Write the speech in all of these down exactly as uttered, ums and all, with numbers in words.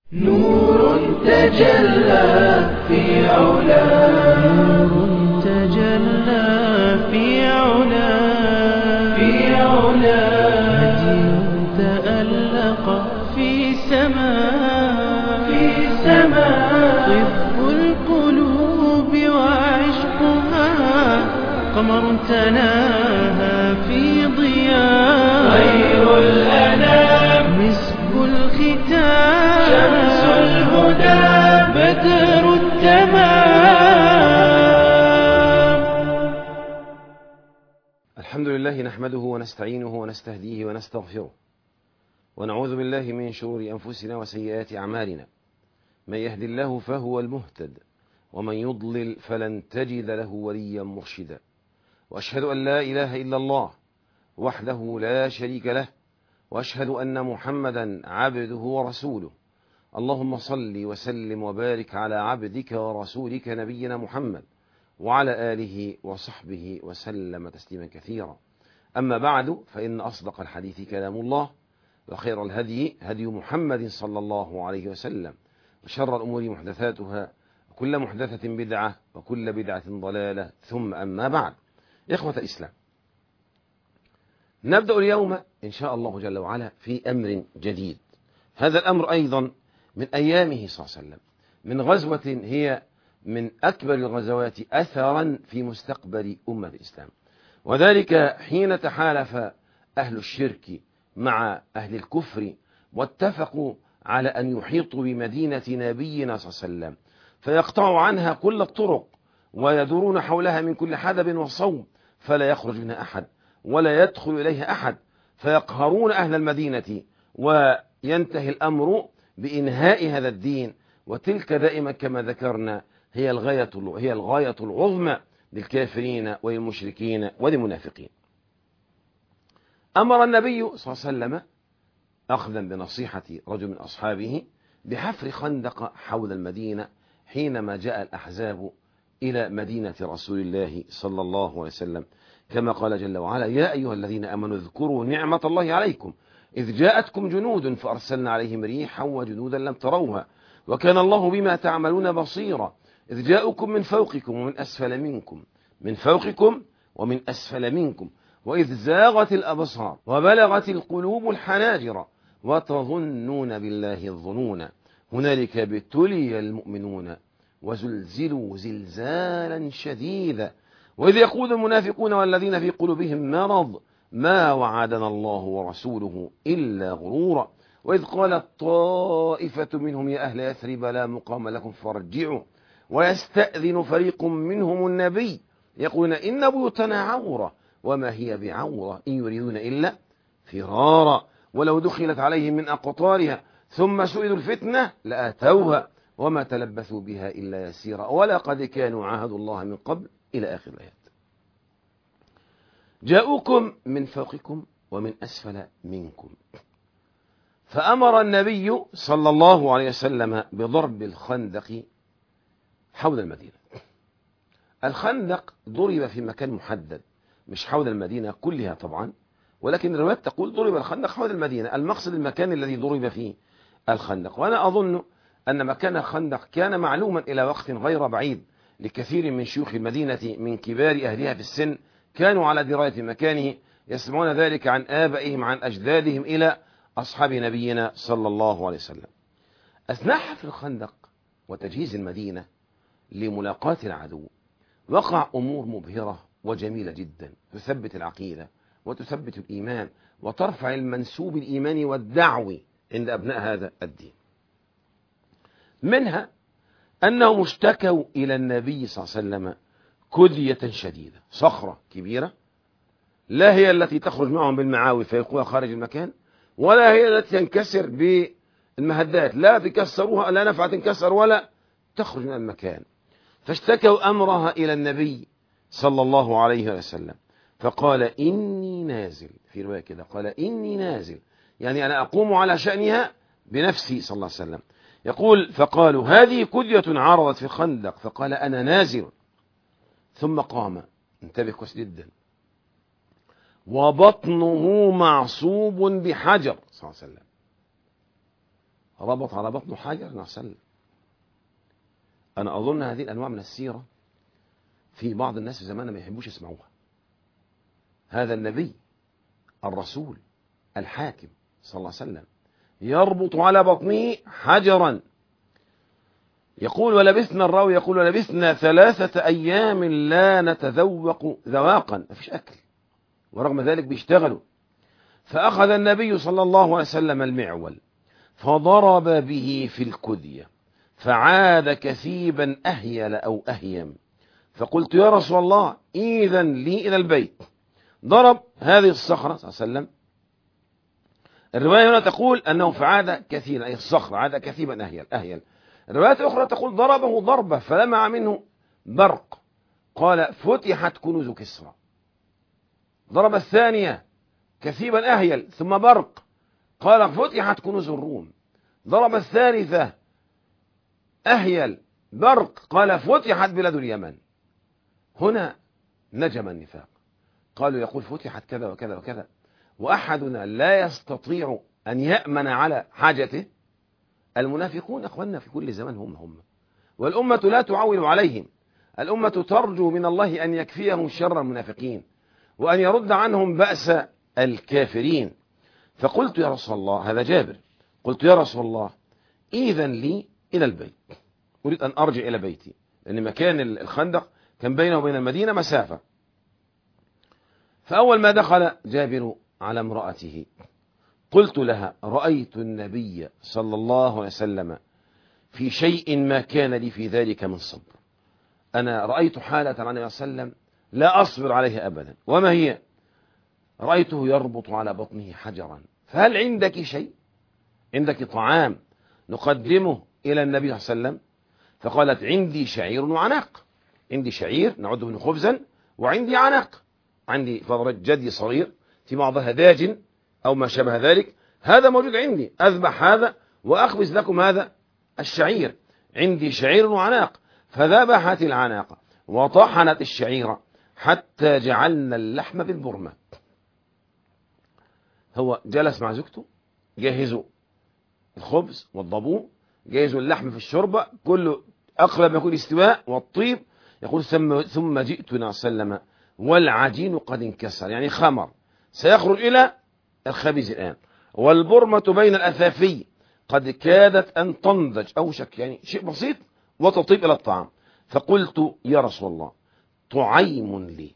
نور تجلى في علا نور تجلى في علا في علا هدي تألق في سماء في سماء طب القلوب وعشقها قمر تناهى في ضياء خير الأنام مسك الختام شمس الهدى بدر التمام. الحمد لله نحمده ونستعينه ونستهديه ونستغفره ونعوذ بالله من شرور أنفسنا وسيئات أعمالنا. من يهد الله فهو المهتد ومن يضلل فلن تجد له وليا مرشدا. وأشهد أن لا إله إلا الله وحده لا شريك له، وأشهد أن محمدا عبده ورسوله. اللهم صل وسلم وبارك على عبدك ورسولك نبينا محمد وعلى آله وصحبه وسلم تسليما كثيرا. أما بعد، فإن أصدق الحديث كلام الله، وخير الهدي هدي محمد صلى الله عليه وسلم، وشر الأمور محدثاتها، وكل محدثة بدعة، وكل بدعة ضلالة، ثم أما بعد. إخوة الإسلام، نبدأ اليوم إن شاء الله جل وعلا في أمر جديد. هذا الأمر أيضا من أيامه صلى الله عليه وسلم، من غزوة هي من أكبر الغزوات أثرا في مستقبل أمة الإسلام، وذلك حين تحالف أهل الشرك مع أهل الكفر واتفقوا على أن يحيطوا بمدينة نبينا صلى الله عليه وسلم، فيقطعوا عنها كل الطرق ويدورون حولها من كل حدب وصوب، فلا يخرج منها أحد ولا يدخل إليها أحد، فيقهرون أهل المدينة وينتهي الأمر بإنهاء هذا الدين. وتلك دائما كما ذكرنا هي الغاية هي الغاية العظمى للكافرين والمشركين والمنافقين. أمر النبي صلى الله عليه وسلم أخذا بنصيحة رجل من أصحابه بحفر خندق حول المدينة حينما جاء الأحزاب إلى مدينة رسول الله صلى الله عليه وسلم، كما قال جل وعلا: يا أيها الذين آمنوا اذكروا نعمة الله عليكم إذ جاءتكم جنود فأرسلنا عليهم ريحا وجنودا لم تروها وكان الله بما تعملون بصيرا إذ جاءكم من فوقكم ومن أسفل منكم من فوقكم ومن أسفل منكم وإذ زاغت الأبصار وبلغت القلوب الحناجر وتظنون بالله الظنون هنالك ابتلي المؤمنون وزلزلوا زلزالا شديدا وإذ يقول المنافقون والذين في قلوبهم مرض ما وعدنا الله ورسوله إلا غرورا وإذ قالت طائفة منهم يا أهل يثرب لا مقام لكم فارجعوا ويستأذن فريق منهم النبي يقولون إن بيوتنا عورة وما هي بعورة إن يريدون إلا فرارا ولو دخلت عليهم من أقطارها ثم سئلوا الفتنة لآتوها وما تلبثوا بها إلا يسيرا ولقد كانوا عاهدوا الله من قبل إلى آخر الآيات. جاءوكم من فوقكم ومن أسفل منكم، فأمر النبي صلى الله عليه وسلم بضرب الخندق حول المدينة. الخندق ضرب في مكان محدد، مش حول المدينة كلها طبعا، ولكن الروايات تقول ضرب الخندق حول المدينة. المقصد المكان الذي ضرب فيه الخندق، وأنا أظن أن مكان الخندق كان معلوما إلى وقت غير بعيد لكثير من شيوخ المدينة من كبار أهلها في السن، كانوا على دراية مكانه، يسمعون ذلك عن آبائهم عن أجدادهم إلى أصحاب نبينا صلى الله عليه وسلم. أثناء حفر الخندق وتجهيز المدينة لملاقاة العدو وقع أمور مبهرة وجميلة جدا تثبت العقيدة وتثبت الإيمان وترفع المنسوب الإيماني والدعوي عند أبناء هذا الدين. منها أنهم اشتكوا إلى النبي صلى الله عليه وسلم كدية شديدة، صخرة كبيرة لا هي التي تخرج معهم بالمعاوي فيلقوها خارج المكان، ولا هي التي تنكسر بالمهدات، لا تكسروها لا نفع تنكسر ولا تخرج من المكان. فاشتكوا أمرها إلى النبي صلى الله عليه وسلم فقال إني نازل، في رواية كده قال إني نازل، يعني أنا أقوم على شأنها بنفسي صلى الله عليه وسلم. يقول فقالوا هذه كدية عرضت في الخندق، فقال أنا نازل، ثم قام، انتبه كويس جدا، وبطنه معصوب بحجر صلى الله عليه وسلم، ربط على بطنه حجر نعسل. أنا أظن هذه الأنواع من السيرة في بعض الناس في زماننا ما يحبوش يسمعوها. هذا النبي الرسول الحاكم صلى الله عليه وسلم يربط على بطنه حجرا. يقول ولبثنا، الراوي يقول ولبثنا ثلاثة أيام لا نتذوق ذواقا، ما فيش أكل، ورغم ذلك بيشتغلوا. فأخذ النبي صلى الله عليه وسلم المعول فضرب به في الكدية فعاد كثيبا أهيل أو أهيم. فقلت يا رسول الله إذن لي إلى البيت. ضرب هذه الصخرة صلى الله عليه وسلم. الرواية هنا تقول أنه فعاد كثيرا، أي الصخرة عاد كثيبا أهيل أهيل. الرواية الأخرى تقول ضربه ضربة فلمع منه برق. قال فتحت كنوز كسرى. ضرب الثانية كثيبا أهيل ثم برق. قال فتحت كنوز الروم. ضرب الثالثة أهيل برق. قال فتحت بلاد اليمن. هنا نجم النفاق. قالوا يقول فتحت كذا وكذا وكذا، وأحدنا لا يستطيع أن يأمن على حاجته. المنافقون أخواننا في كل زمان هم هم، والأمة لا تعول عليهم. الأمة ترجو من الله أن يكفيهم شر المنافقين وأن يرد عنهم بأس الكافرين. فقلت يا رسول الله، هذا جابر، قلت يا رسول الله إذن لي إلى البيت، أريد أن أرجع إلى بيتي، لأن مكان الخندق كان بينه وبين المدينة مسافة. فأول ما دخل جابر على امرأته قلت لها رأيت النبي صلى الله عليه وسلم في شيء ما كان لي في ذلك من صبر. أنا رأيت حالة عن النبي صلى الله عليه وسلم لا أصبر عليها أبدا. وما هي؟ رأيته يربط على بطنه حجرا. فهل عندك شيء؟ عندك طعام نقدمه إلى النبي صلى الله عليه وسلم؟ فقالت عندي شعير وعناق. عندي شعير نعده منه خبزا، وعندي عناق، عندي فضلة جدي صغير في بعضها داج أو ما شابه ذلك، هذا موجود عندي، أذبح هذا وأخبز لكم هذا الشعير. عندي شعير وعناق. فذبحت العناق وطحنت الشعير حتى جعلنا اللحم بالبرمة. هو جلس مع زوجته، جهزوا الخبز والضبوع، جهزوا اللحم في الشوربة، كله أقرب يكون استواء والطيب. يقول ثم, ثم جئتنا سلم والعجين قد انكسر، يعني خمر سيخرج إلى الخبيز الآن، والبرمة بين الأثافي قد كادت أن تنضج، أوشك يعني شيء بسيط وتطيب إلى الطعام. فقلت يا رسول الله طعيم لي،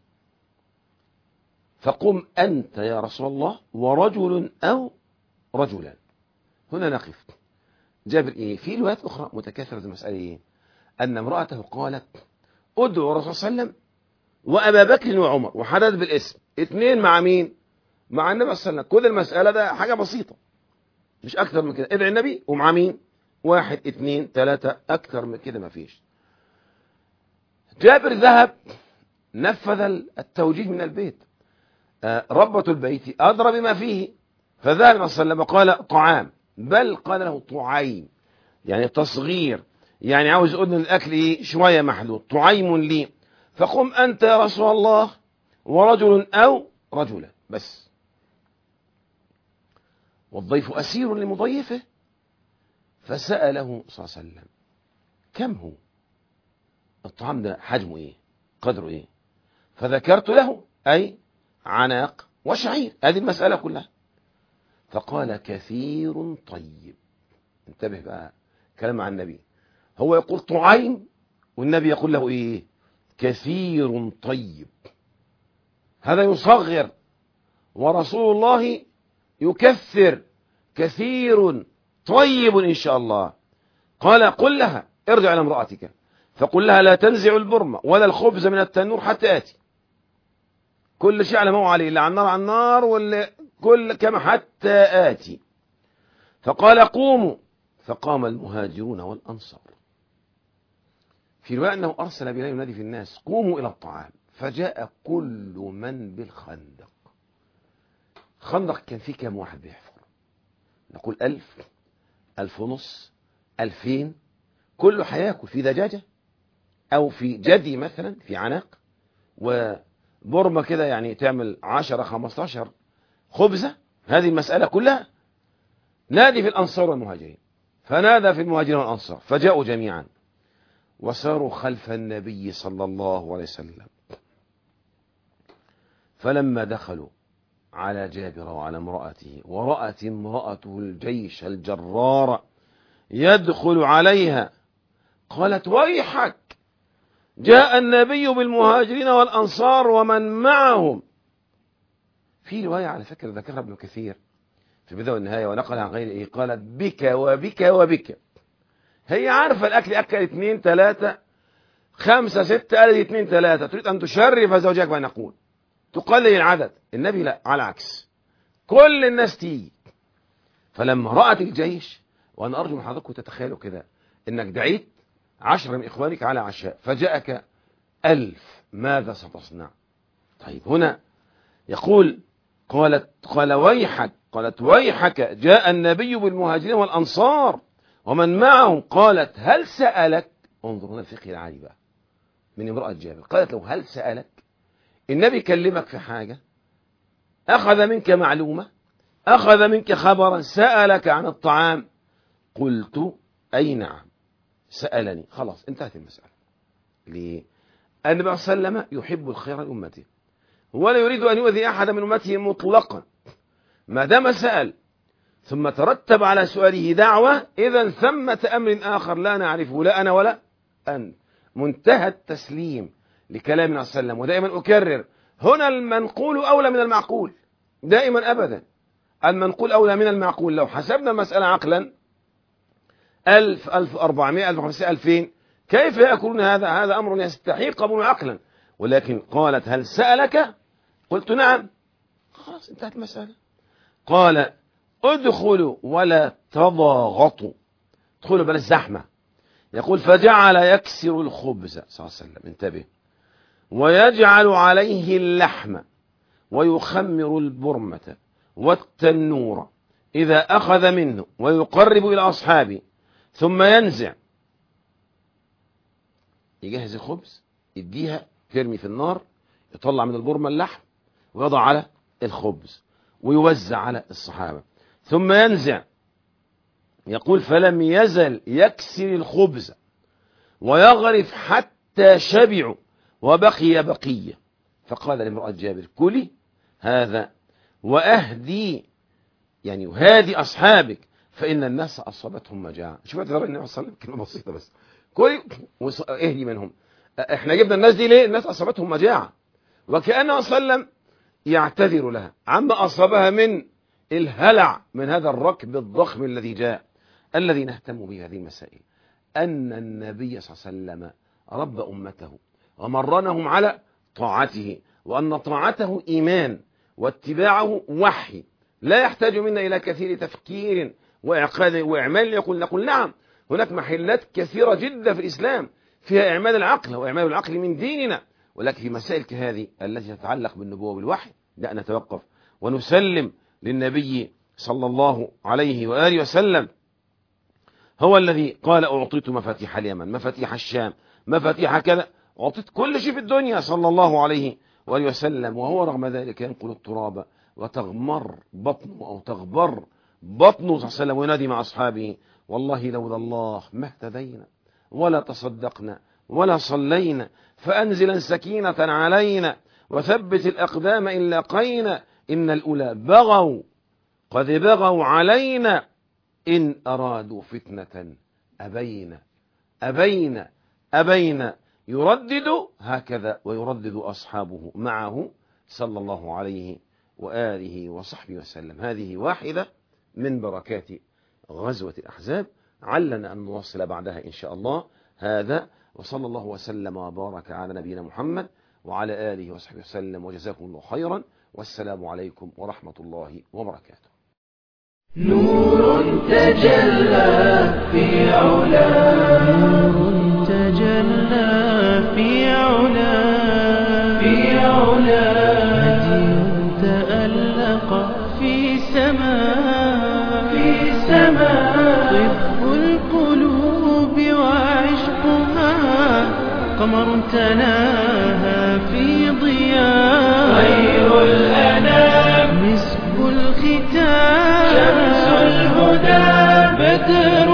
فقم أنت يا رسول الله ورجل أو رجلان. هنا نقف. جابر إيه؟ في روايات أخرى متكاثرة في المسألة إيه؟ أن امرأته قالت ادعو الرسول صلى الله عليه وسلم وأبا بكر وعمر، وحدد بالاسم، اثنين مع مين؟ مع النبي صلى الله عليه وسلم. كل المسألة ده حاجة بسيطة مش أكثر من كده. ادعي النبي ومع مين؟ واحد اثنين ثلاثة، أكثر من كده ما فيش. جابر ذهب نفذ التوجيه من البيت. آه ربة البيت أدرى بما فيه. فذهب النبي صلى الله عليه وسلم قال طعام، بل قال له طعيم، يعني تصغير، يعني عاوز يقول ان الأكل إيه؟ شوية محدود. طعيم لي، فقم أنت يا رسول الله ورجل أو رجلا بس. والضيف أسير لمضيفه. فسأله صلى الله عليه وسلم كم هو الطعام ده، حجمه إيه، قدره إيه؟ فذكرت له أي عناق وشعير، هذه المسألة كلها. فقال كثير طيب. انتبه بقى كلام عن النبي، هو يقول طعيم والنبي يقول له إيه؟ كثير طيب. هذا يصغر، ورسول الله يكثر. كثير طيب إن شاء الله. قال قل لها ارجع إلى امرأتك فقل لها لا تنزع البرمة ولا الخبز من التنور حتى آتي. كل شيء على ما هو عليه، اللي على النار على النار، واللي كل كما حتى آتي. فقال قوموا، فقام المهاجرون والأنصار. في رواية أنه أرسل بلال ينادي في الناس قوموا إلى الطعام، فجاء كل من بالخندق. خندق كان فيه كام واحد بيحفر؟ نقول ألف، ألف ونص، ألفين، كله هياكل في دجاجة أو في جدي مثلا، في عناق وبرمة كده، يعني تعمل عشرة خمستاشر خبزة. هذه المسألة كلها. نادي في الأنصار والمهاجرين فنادى في المهاجرين والأنصار فجاءوا جميعا وساروا خلف النبي صلى الله عليه وسلم. فلما دخلوا على جابر وعلى امرأته ورأت امرأته الجيش الجرار يدخل عليها قالت ويحك جاء النبي بالمهاجرين والأنصار ومن معهم. في رواية على فكرة ذكرها ابن كثير في البداية والنهاية ونقلها عن غيره، قالت بك وبك وبك. هي عارفة الأكل أكل اثنين ثلاثة خمسة ستة قالت اثنين ثلاثة، تريد أن تشرف زوجك ما نقول تقلل العدد. النبي لا، على عكس، كل الناس تيجي. فلما رأت الجيش، وأنا أرجو من حضراتكم تتخيلوا كده إنك دعيت عشرة من إخوانك على عشاء فجاءك ألف، ماذا ستصنع؟ طيب هنا يقول قالت قال ويحك قالت ويحك جاء النبي بالمهاجرين والأنصار ومن معهم. قالت هل سألك؟ انظر هنا الفقه العالي بقى من امرأة جابر. قالت له هل سألك؟ النبي كلمك في حاجة، أخذ منك معلومة، أخذ منك خبرا، سألك عن الطعام؟ قلت أي نعم سألني. خلاص انتهت المسألة. ليه؟ النبي صلى الله عليه وسلم يحب الخير لأمته ولا يريد أن يؤذي أحد من أمته مطلقا. ما دام سأل ثم ترتب على سؤاله دعوة، إذا ثمة أمر آخر لا نعرفه لا أنا ولا أنت. منتهى التسليم لكلام النبي صلى الله عليه وسلم. ودائما أكرر هنا المنقول أولى من المعقول، دائما أبدا المنقول أولى من المعقول. لو حسبنا المسألة عقلا ألف ألف أربعمائة ألف وخمسمائة ألفين كيف يأكلون هذا؟ هذا أمر يستحيل قبول عقلا. ولكن قالت هل سألك؟ قلت نعم. خلاص انتهت المسألة. قال ادخلوا ولا تضاغطوا، ادخلوا بلا الزحمة. يقول فجعل يكسر الخبز صلى الله عليه وسلم، انتبه، ويجعل عليه اللحم ويخمر البرمة والتنور إذا أخذ منه ويقرب إلى أصحابه ثم ينزع. يجهز الخبز يديها يرمي في النار، يطلع من البرمة اللحم ويضع على الخبز ويوزع على الصحابة ثم ينزع. يقول فلم يزل يكسر الخبز ويغرف حتى شبعوا وبقي بقية. فقال لامرأة جابر كلي هذا وأهدي، يعني وهادي أصحابك فإن الناس أصابتهم مجاعة. شوف اعتذار النبي صلى الله عليه وسلم كلمة بسيطة بس، كلي واهدي منهم. احنا جبنا الناس دي ليه؟ الناس أصابتهم مجاعة، وكأنه صلى الله عليه وسلم يعتذر لها عما أصابها من الهلع من هذا الركب الضخم الذي جاء. الذي نهتم به هذه المسائل أن النبي صلى الله عليه وسلم رب أمته ومرنهم على طاعته، وأن طاعته إيمان واتباعه وحي، لا يحتاج منا إلى كثير تفكير وإعقاد وإعمال. يقول نقول نعم هناك محلات كثيرة جدا في الإسلام فيها إعمال العقل وإعمال العقل من ديننا، ولكن في مسائل كهذه التي تتعلق بالنبوة والوحي لا نتوقف ونسلم للنبي صلى الله عليه وآله وسلم. هو الذي قال أعطيت مفاتيح اليمن، مفاتيح الشام، مفاتيح كذا، أعطيت كل شيء في الدنيا صلى الله عليه وآله وسلم، وهو رغم ذلك ينقل التراب وتغمر بطنه أو تغبر بطنه صلى الله عليه وسلم وينادي مع أصحابه والله لولا الله ما اهتدينا ولا تصدقنا ولا صلينا، فأنزلا سكينة علينا وثبت الأقدام إن لقينا، إن الأولى بغوا قد بغوا علينا إن أرادوا فتنة أبينا أبينا أبينا. يردد هكذا ويردد أصحابه معه صلى الله عليه وآله وصحبه وسلم. هذه واحدة من بركات غزوة الأحزاب، علنا أن نواصل بعدها إن شاء الله. هذا وصلى الله وسلم وبارك على نبينا محمد وعلى آله وصحبه وسلم، وجزاكم الله خيرا، والسلام عليكم ورحمة الله وبركاته. نور تجلى في علا، نور تجلى في علا، في علا هدي تألق في سماء، في سماء طب القلوب وعشقها قمر تناهى في ضياء، خير الأنام مسك الختام شمس الهدى بدر